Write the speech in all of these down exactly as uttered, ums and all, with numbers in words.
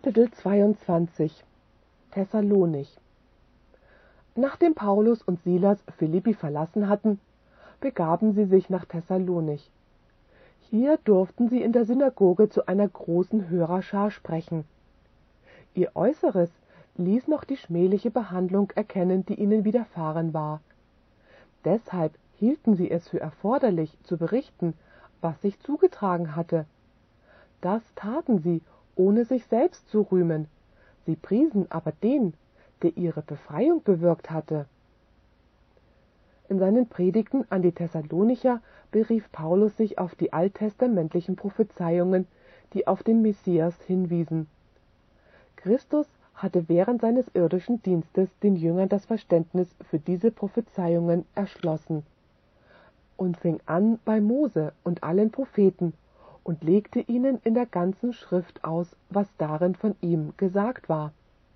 Kapitel zweiundzwanzig Thessalonich. Nachdem Paulus und Silas Philippi verlassen hatten, begaben sie sich nach Thessalonich. Hier durften sie in der Synagoge zu einer großen Hörerschar sprechen. Ihr Äußeres ließ noch die schmähliche Behandlung erkennen, die ihnen widerfahren war. Deshalb hielten sie es für erforderlich, zu berichten, was sich zugetragen hatte. Das taten sie, ohne sich selbst zu rühmen. Sie priesen aber den, der ihre Befreiung bewirkt hatte. In seinen Predigten an die Thessalonicher berief Paulus sich auf die alttestamentlichen Prophezeiungen, die auf den Messias hinwiesen. Christus hatte während seines irdischen Dienstes den Jüngern das Verständnis für diese Prophezeiungen erschlossen und fing an bei Mose und allen Propheten und legte ihnen in der ganzen Schrift aus, was darin von ihm gesagt war.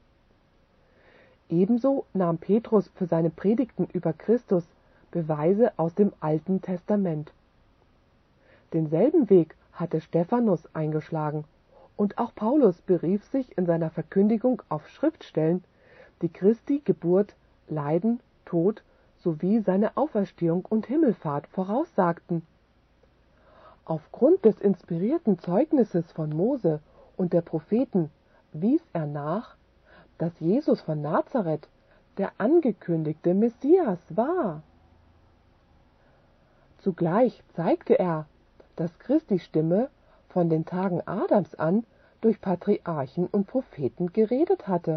Ebenso nahm Petrus für seine Predigten über Christus Beweise aus dem Alten Testament. Denselben Weg hatte Stephanus eingeschlagen, und auch Paulus berief sich in seiner Verkündigung auf Schriftstellen, die Christi Geburt, Leiden, Tod sowie seine Auferstehung und Himmelfahrt voraussagten. Aufgrund des inspirierten Zeugnisses von Mose und der Propheten wies er nach, dass Jesus von Nazareth der angekündigte Messias war. Zugleich zeigte er, dass Christi Stimme von den Tagen Adams an durch Patriarchen und Propheten geredet hatte.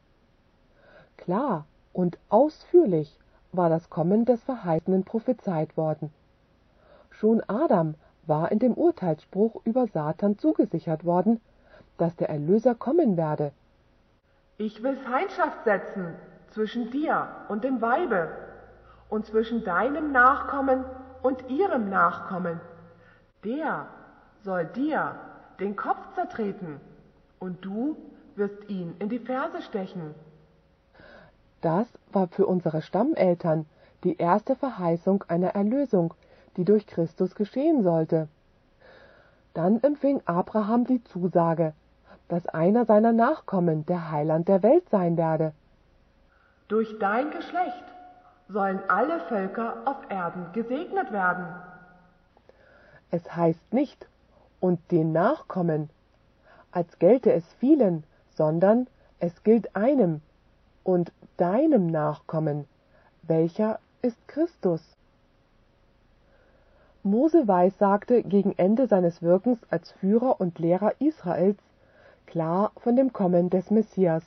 Klar und ausführlich war das Kommen des Verheißenen prophezeit worden. Schon Adam war in dem Urteilsspruch über Satan zugesichert worden, dass der Erlöser kommen werde. Ich will Feindschaft setzen zwischen dir und dem Weibe und zwischen deinem Nachkommen und ihrem Nachkommen. Der soll dir den Kopf zertreten und du wirst ihn in die Ferse stechen. Das war für unsere Stammeltern die erste Verheißung einer Erlösung, die durch Christus geschehen sollte. Dann empfing Abraham die Zusage, dass einer seiner Nachkommen der Heiland der Welt sein werde. Durch dein Geschlecht sollen alle Völker auf Erden gesegnet werden. Es heißt nicht, und den Nachkommen, als gelte es vielen, sondern es gilt einem und deinem Nachkommen, welcher ist Christus. Mose weissagte gegen Ende seines Wirkens als Führer und Lehrer Israels klar von dem Kommen des Messias.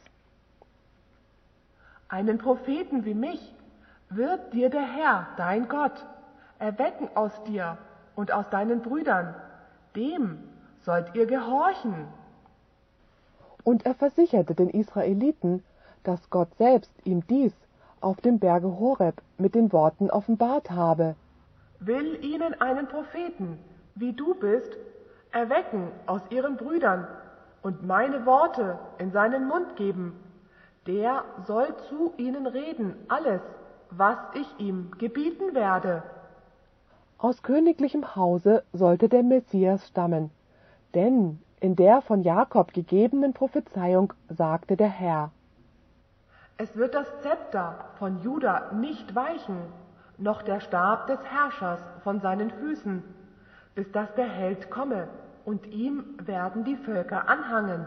Einen Propheten wie mich wird dir der Herr, dein Gott, erwecken aus dir und aus deinen Brüdern. Dem sollt ihr gehorchen. Und er versicherte den Israeliten, dass Gott selbst ihm dies auf dem Berge Horeb mit den Worten offenbart habe. Will ihnen einen Propheten, wie du bist, erwecken aus ihren Brüdern und meine Worte in seinen Mund geben. Der soll zu ihnen reden, alles, was ich ihm gebieten werde. Aus königlichem Hause sollte der Messias stammen, denn in der von Jakob gegebenen Prophezeiung sagte der Herr: Es wird das Zepter von Juda nicht weichen, noch der Stab des Herrschers von seinen Füßen, bis dass der Held komme, und ihm werden die Völker anhangen.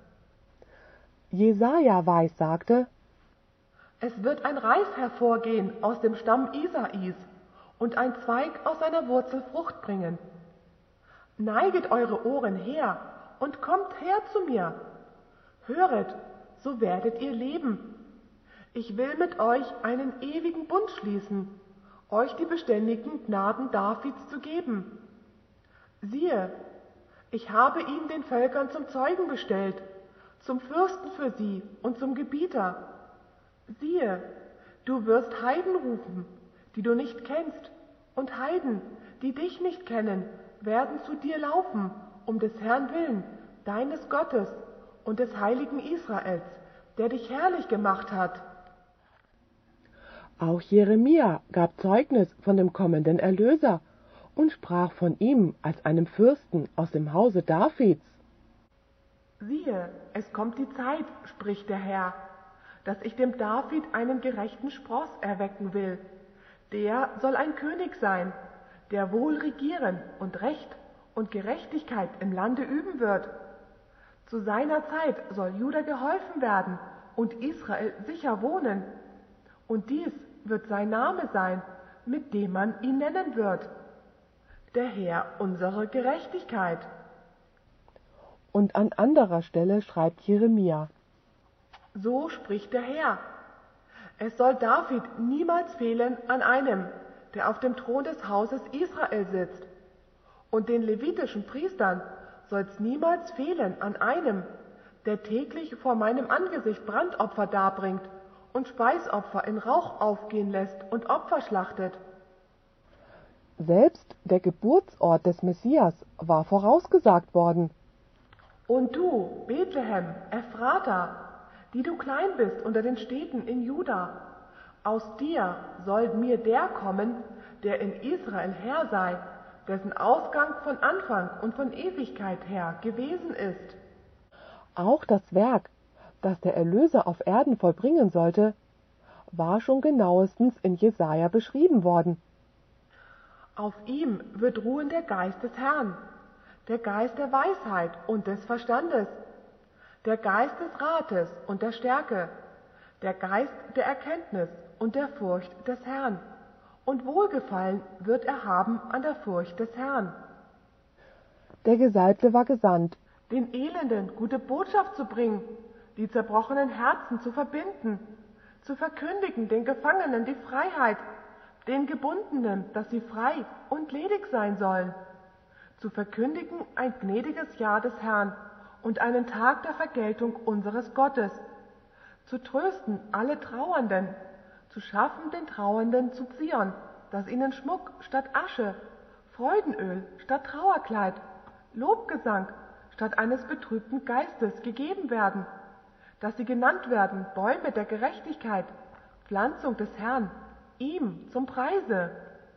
Jesaja weissagte: Es wird ein Reis hervorgehen aus dem Stamm Isais und ein Zweig aus seiner Wurzel Frucht bringen. Neiget eure Ohren her und kommt her zu mir. Höret, so werdet ihr leben. Ich will mit euch einen ewigen Bund schließen, euch die beständigen Gnaden Davids zu geben. Siehe, ich habe ihn den Völkern zum Zeugen bestellt, zum Fürsten für sie und zum Gebieter. Siehe, du wirst Heiden rufen, die du nicht kennst, und Heiden, die dich nicht kennen, werden zu dir laufen, um des Herrn willen, deines Gottes und des heiligen Israels, der dich herrlich gemacht hat. Auch Jeremia gab Zeugnis von dem kommenden Erlöser und sprach von ihm als einem Fürsten aus dem Hause Davids. Siehe, es kommt die Zeit, spricht der Herr, dass ich dem David einen gerechten Spross erwecken will. Der soll ein König sein, der wohl regieren und Recht und Gerechtigkeit im Lande üben wird. Zu seiner Zeit soll Juda geholfen werden und Israel sicher wohnen. Und dies wird sein Name sein, mit dem man ihn nennen wird: der Herr unsere Gerechtigkeit. Und an anderer Stelle schreibt Jeremia: So spricht der Herr: Es soll David niemals fehlen an einem, der auf dem Thron des Hauses Israel sitzt. Und den levitischen Priestern soll's niemals fehlen an einem, der täglich vor meinem Angesicht Brandopfer darbringt und Speisopfer in Rauch aufgehen lässt und Opfer schlachtet. Selbst der Geburtsort des Messias war vorausgesagt worden. Und du, Bethlehem, Ephrata, die du klein bist unter den Städten in Juda, aus dir soll mir der kommen, der in Israel Herr sei, dessen Ausgang von Anfang und von Ewigkeit her gewesen ist. Auch das Werk, das der Erlöser auf Erden vollbringen sollte, war schon genauestens in Jesaja beschrieben worden. Auf ihm wird ruhen der Geist des Herrn, der Geist der Weisheit und des Verstandes, der Geist des Rates und der Stärke, der Geist der Erkenntnis und der Furcht des Herrn. Und Wohlgefallen wird er haben an der Furcht des Herrn. Der Gesalbte war gesandt, den Elenden gute Botschaft zu bringen, die zerbrochenen Herzen zu verbinden, zu verkündigen den Gefangenen die Freiheit, den Gebundenen, dass sie frei und ledig sein sollen, zu verkündigen ein gnädiges Jahr des Herrn und einen Tag der Vergeltung unseres Gottes, zu trösten alle Trauernden, zu schaffen den Trauernden zu Zion, dass ihnen Schmuck statt Asche, Freudenöl statt Trauerkleid, Lobgesang statt eines betrübten Geistes gegeben werden, dass sie genannt werden Bäume der Gerechtigkeit, Pflanzung des Herrn, ihm zum Preise.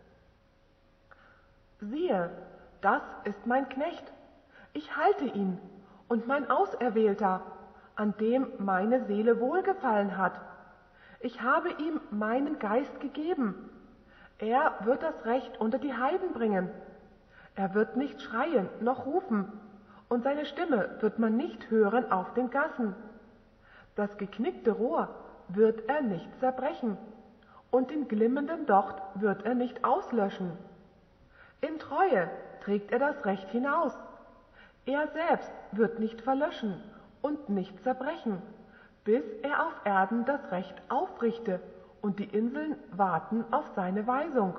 Siehe, das ist mein Knecht, ich halte ihn, und mein Auserwählter, an dem meine Seele wohlgefallen hat. Ich habe ihm meinen Geist gegeben. Er wird das Recht unter die Heiden bringen. Er wird nicht schreien noch rufen, und seine Stimme wird man nicht hören auf den Gassen. Das geknickte Rohr wird er nicht zerbrechen, und den glimmenden Docht wird er nicht auslöschen. In Treue trägt er das Recht hinaus. Er selbst wird nicht verlöschen und nicht zerbrechen, bis er auf Erden das Recht aufrichte, und die Inseln warten auf seine Weisung.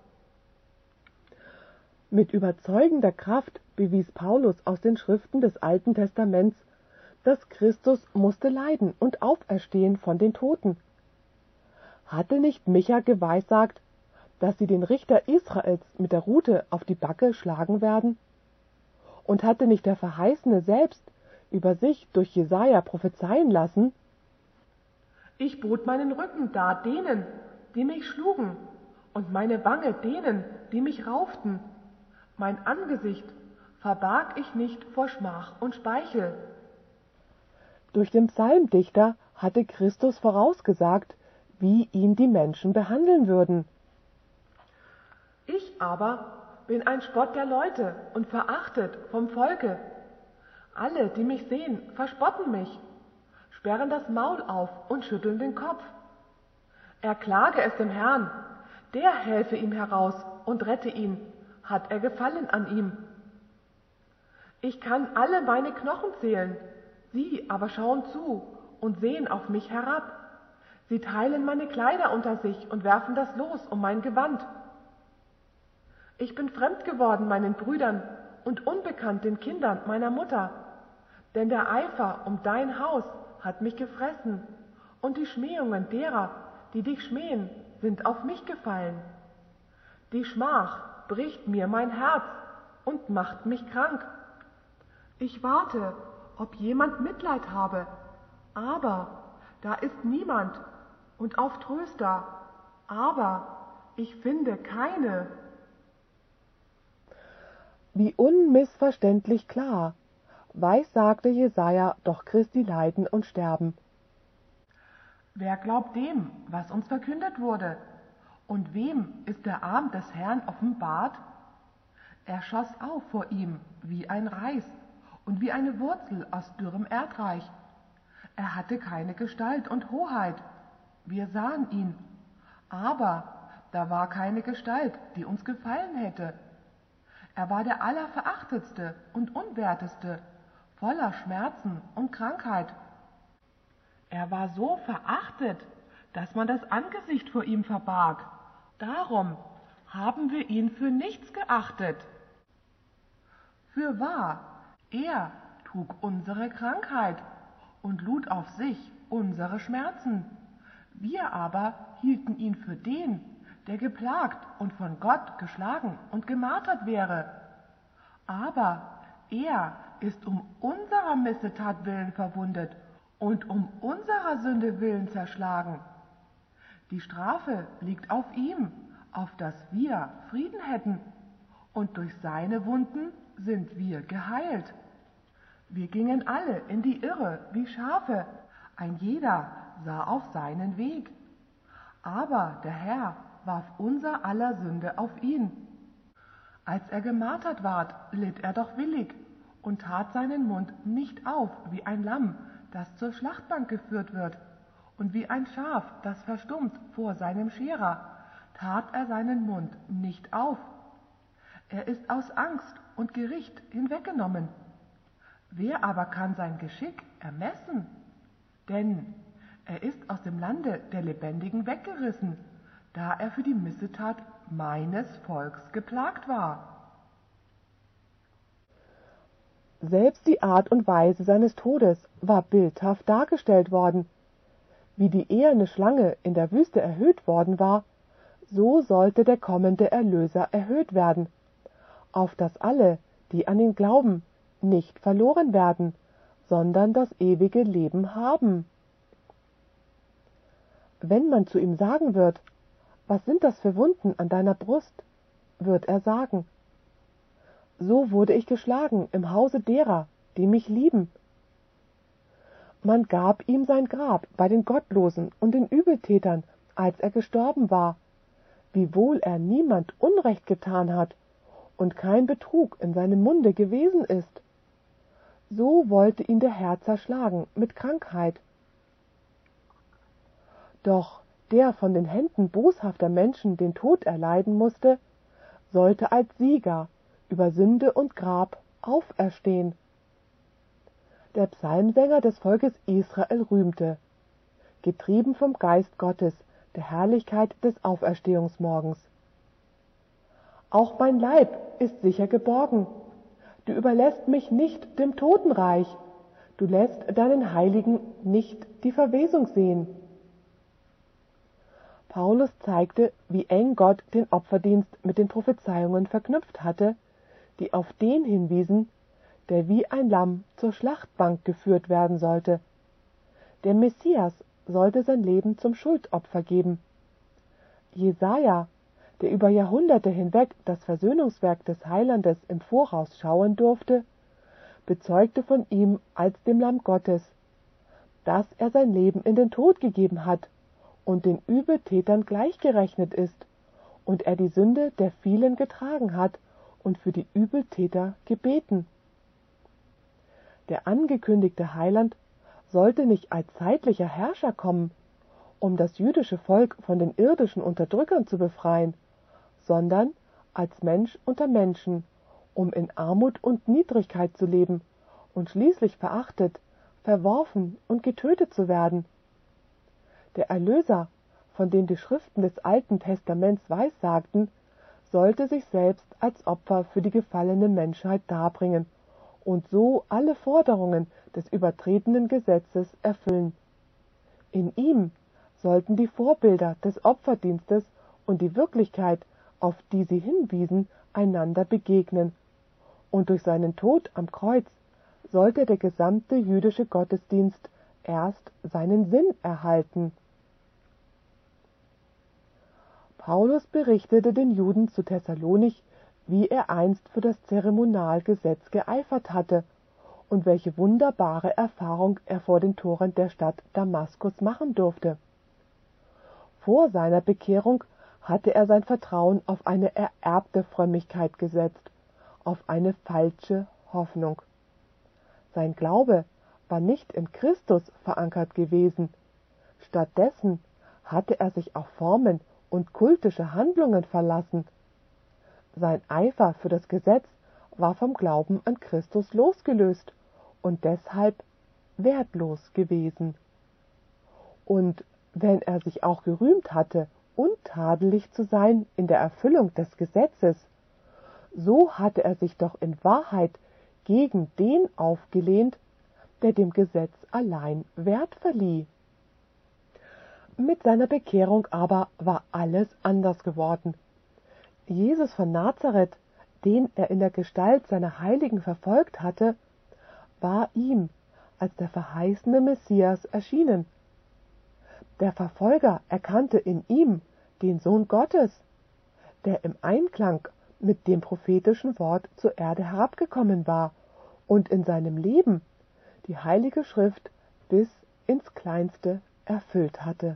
Mit überzeugender Kraft bewies Paulus aus den Schriften des Alten Testaments, dass Christus musste leiden und auferstehen von den Toten. Hatte nicht Micha geweissagt, dass sie den Richter Israels mit der Rute auf die Backe schlagen werden? Und hatte nicht der Verheißene selbst über sich durch Jesaja prophezeien lassen: Ich bot meinen Rücken dar denen, die mich schlugen, und meine Wange denen, die mich rauften. Mein Angesicht verbarg ich nicht vor Schmach und Speichel. Durch den Psalmdichter hatte Christus vorausgesagt, wie ihn die Menschen behandeln würden. Ich aber bin ein Spott der Leute und verachtet vom Volke. Alle, die mich sehen, verspotten mich, sperren das Maul auf und schütteln den Kopf. Er klage es dem Herrn, der helfe ihm heraus und rette ihn, hat er Gefallen an ihm. Ich kann alle meine Knochen zählen, sie aber schauen zu und sehen auf mich herab. Sie teilen meine Kleider unter sich und werfen das Los um mein Gewand. Ich bin fremd geworden meinen Brüdern und unbekannt den Kindern meiner Mutter, denn der Eifer um dein Haus hat mich gefressen, und die Schmähungen derer, die dich schmähen, sind auf mich gefallen. Die Schmach bricht mir mein Herz und macht mich krank. Ich warte, ob jemand Mitleid habe, aber da ist niemand, und auf Tröster, aber ich finde keine. Wie unmissverständlich klar weissagte Jesaja doch Christi Leiden und Sterben. Wer glaubt dem, was uns verkündet wurde? Und wem ist der Arm des Herrn offenbart? Er schoss auf vor ihm wie ein Reis und wie eine Wurzel aus dürrem Erdreich. Er hatte keine Gestalt und Hoheit. Wir sahen ihn, aber da war keine Gestalt, die uns gefallen hätte. Er war der Allerverachtetste und Unwerteste, voller Schmerzen und Krankheit. Er war so verachtet, dass man das Angesicht vor ihm verbarg. Darum haben wir ihn für nichts geachtet. Fürwahr, er trug unsere Krankheit und lud auf sich unsere Schmerzen. Wir aber hielten ihn für den, der geplagt und von Gott geschlagen und gemartert wäre. Aber er ist um unserer Missetat willen verwundet und um unserer Sünde willen zerschlagen. Die Strafe liegt auf ihm, auf dass wir Frieden hätten, und durch seine Wunden sind wir geheilt. Wir gingen alle in die Irre wie Schafe, ein jeder sah auf seinen Weg. Aber der Herr warf unser aller Sünde auf ihn. Als er gemartert ward, litt er doch willig und tat seinen Mund nicht auf wie ein Lamm, das zur Schlachtbank geführt wird, und wie ein Schaf, das verstummt vor seinem Scherer, tat er seinen Mund nicht auf. Er ist aus Angst und Gericht hinweggenommen. Wer aber kann sein Geschick ermessen? Denn er ist aus dem Lande der Lebendigen weggerissen, da er für die Missetat meines Volks geplagt war. Selbst die Art und Weise seines Todes war bildhaft dargestellt worden. Wie die eherne Schlange in der Wüste erhöht worden war, so sollte der kommende Erlöser erhöht werden, auf dass alle, die an ihn glauben, nicht verloren werden, sondern das ewige Leben haben. Wenn man zu ihm sagen wird, was sind das für Wunden an deiner Brust, wird er sagen, so wurde ich geschlagen im Hause derer, die mich lieben. Man gab ihm sein Grab bei den Gottlosen und den Übeltätern, als er gestorben war, wiewohl er niemand Unrecht getan hat und kein Betrug in seinem Munde gewesen ist. So wollte ihn der Herr zerschlagen mit Krankheit. Doch der von den Händen boshafter Menschen den Tod erleiden musste, sollte als Sieger über Sünde und Grab auferstehen. Der Psalmsänger des Volkes Israel rühmte, getrieben vom Geist Gottes, der Herrlichkeit des Auferstehungsmorgens. Auch mein Leib ist sicher geborgen. Du überlässt mich nicht dem Totenreich. Du lässt deinen Heiligen nicht die Verwesung sehen. Paulus zeigte, wie eng Gott den Opferdienst mit den Prophezeiungen verknüpft hatte, die auf den hinwiesen, der wie ein Lamm zur Schlachtbank geführt werden sollte. Der Messias sollte sein Leben zum Schuldopfer geben. Jesaja, der über Jahrhunderte hinweg das Versöhnungswerk des Heilandes im Voraus schauen durfte, bezeugte von ihm als dem Lamm Gottes, dass er sein Leben in den Tod gegeben hat und den Übeltätern gleichgerechnet ist und er die Sünde der vielen getragen hat und für die Übeltäter gebeten. Der angekündigte Heiland sollte nicht als zeitlicher Herrscher kommen, um das jüdische Volk von den irdischen Unterdrückern zu befreien, sondern als Mensch unter Menschen, um in Armut und Niedrigkeit zu leben und schließlich verachtet, verworfen und getötet zu werden. Der Erlöser, von dem die Schriften des Alten Testaments weissagten, sollte sich selbst als Opfer für die gefallene Menschheit darbringen und so alle Forderungen des übertretenen Gesetzes erfüllen. In ihm sollten die Vorbilder des Opferdienstes und die Wirklichkeit, auf die sie hinwiesen, einander begegnen, und durch seinen Tod am Kreuz sollte der gesamte jüdische Gottesdienst erst seinen Sinn erhalten. Paulus berichtete den Juden zu Thessalonich, wie er einst für das Zeremonialgesetz geeifert hatte und welche wunderbare Erfahrung er vor den Toren der Stadt Damaskus machen durfte. Vor seiner Bekehrung hatte er sein Vertrauen auf eine ererbte Frömmigkeit gesetzt, auf eine falsche Hoffnung. Sein Glaube war nicht in Christus verankert gewesen. Stattdessen hatte er sich auf Formen und kultische Handlungen verlassen. Sein Eifer für das Gesetz war vom Glauben an Christus losgelöst und deshalb wertlos gewesen. Und wenn er sich auch gerühmt hatte, untadelig zu sein in der Erfüllung des Gesetzes, so hatte er sich doch in Wahrheit gegen den aufgelehnt, der dem Gesetz allein Wert verlieh. Mit seiner Bekehrung aber war alles anders geworden. Jesus von Nazareth, den er in der Gestalt seiner Heiligen verfolgt hatte, war ihm als der verheißene Messias erschienen. Der Verfolger erkannte in ihm den Sohn Gottes, der im Einklang mit dem prophetischen Wort zur Erde herabgekommen war und in seinem Leben die Heilige Schrift bis ins Kleinste erfüllt hatte.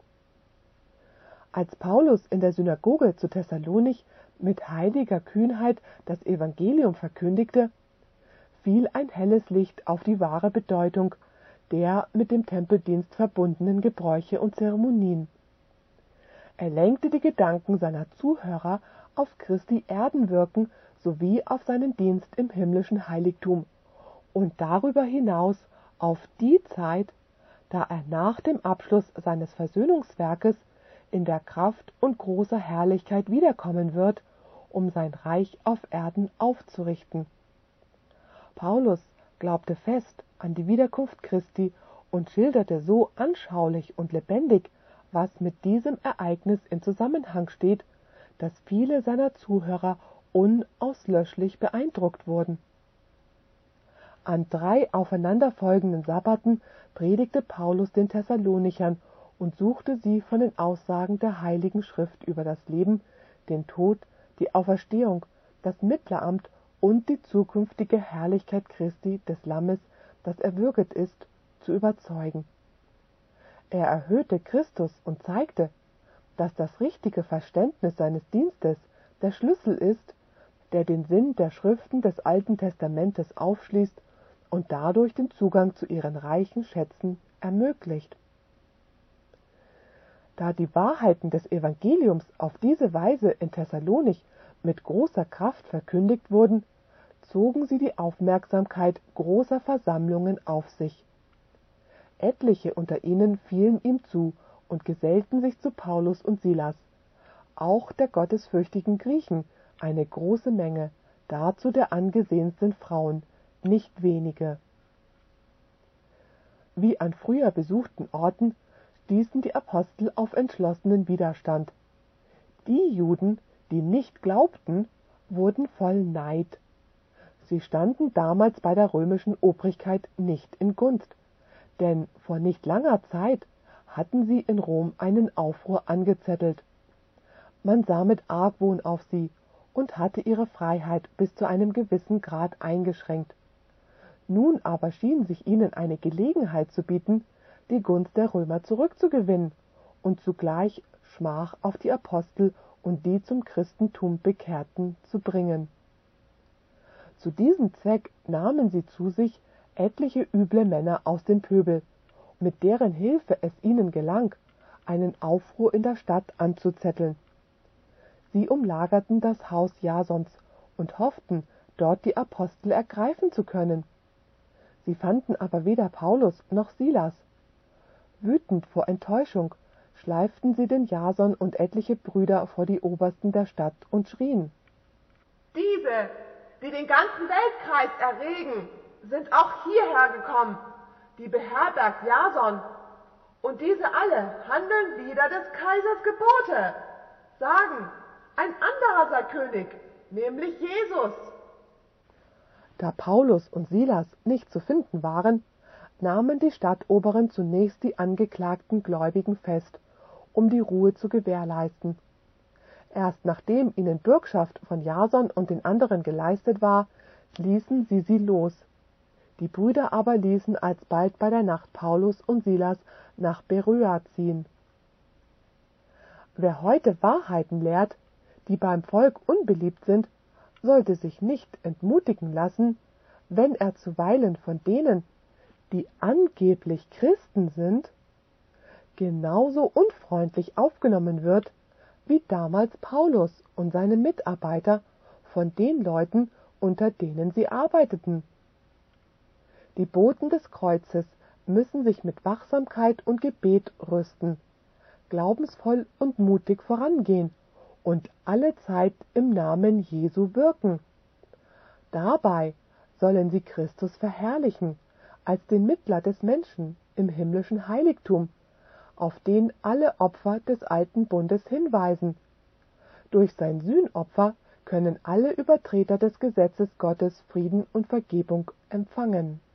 Als Paulus in der Synagoge zu Thessalonich mit heiliger Kühnheit das Evangelium verkündigte, fiel ein helles Licht auf die wahre Bedeutung der mit dem Tempeldienst verbundenen Gebräuche und Zeremonien. Er lenkte die Gedanken seiner Zuhörer auf Christi Erdenwirken sowie auf seinen Dienst im himmlischen Heiligtum und darüber hinaus auf die Zeit, da er nach dem Abschluss seines Versöhnungswerkes in der Kraft und großer Herrlichkeit wiederkommen wird, um sein Reich auf Erden aufzurichten. Paulus glaubte fest an die Wiederkunft Christi und schilderte so anschaulich und lebendig, was mit diesem Ereignis in Zusammenhang steht, dass viele seiner Zuhörer unauslöschlich beeindruckt wurden. An drei aufeinanderfolgenden Sabbaten predigte Paulus den Thessalonichern und suchte sie von den Aussagen der Heiligen Schrift über das Leben, den Tod, die Auferstehung, das Mittleramt und die zukünftige Herrlichkeit Christi, des Lammes, das erwürget ist, zu überzeugen. Er erhöhte Christus und zeigte, dass das richtige Verständnis seines Dienstes der Schlüssel ist, der den Sinn der Schriften des Alten Testamentes aufschließt und dadurch den Zugang zu ihren reichen Schätzen ermöglicht. Da die Wahrheiten des Evangeliums auf diese Weise in Thessalonich mit großer Kraft verkündigt wurden, zogen sie die Aufmerksamkeit großer Versammlungen auf sich. Etliche unter ihnen fielen ihm zu und gesellten sich zu Paulus und Silas, auch der gottesfürchtigen Griechen eine große Menge, dazu der angesehensten Frauen, nicht wenige. Wie an früher besuchten Orten stießen die Apostel auf entschlossenen Widerstand. Die Juden, die nicht glaubten, wurden voll Neid. Sie standen damals bei der römischen Obrigkeit nicht in Gunst, denn vor nicht langer Zeit hatten sie in Rom einen Aufruhr angezettelt. Man sah mit Argwohn auf sie und hatte ihre Freiheit bis zu einem gewissen Grad eingeschränkt. Nun aber schien sich ihnen eine Gelegenheit zu bieten, die Gunst der Römer zurückzugewinnen und zugleich Schmach auf die Apostel und die zum Christentum Bekehrten zu bringen. Zu diesem Zweck nahmen sie zu sich etliche üble Männer aus dem Pöbel, mit deren Hilfe es ihnen gelang, einen Aufruhr in der Stadt anzuzetteln. Sie umlagerten das Haus Jasons und hofften, dort die Apostel ergreifen zu können. Sie fanden aber weder Paulus noch Silas. Wütend vor Enttäuschung schleiften sie den Jason und etliche Brüder vor die Obersten der Stadt und schrien: Diese, die den ganzen Weltkreis erregen, sind auch hierher gekommen, die beherbergt Jason. Und diese alle handeln wider des Kaisers Gebote, sagen, ein anderer sei König, nämlich Jesus. Da Paulus und Silas nicht zu finden waren, nahmen die Stadtoberen zunächst die angeklagten Gläubigen fest, um die Ruhe zu gewährleisten. Erst nachdem ihnen Bürgschaft von Jason und den anderen geleistet war, ließen sie sie los. Die Brüder aber ließen alsbald bei der Nacht Paulus und Silas nach Beröa ziehen. Wer heute Wahrheiten lehrt, die beim Volk unbeliebt sind, sollte sich nicht entmutigen lassen, wenn er zuweilen von denen, die angeblich Christen sind, genauso unfreundlich aufgenommen wird, wie damals Paulus und seine Mitarbeiter von den Leuten, unter denen sie arbeiteten. Die Boten des Kreuzes müssen sich mit Wachsamkeit und Gebet rüsten, glaubensvoll und mutig vorangehen und allezeit im Namen Jesu wirken. Dabei sollen sie Christus verherrlichen, als den Mittler des Menschen im himmlischen Heiligtum, auf den alle Opfer des alten Bundes hinweisen. Durch sein Sühnopfer können alle Übertreter des Gesetzes Gottes Frieden und Vergebung empfangen.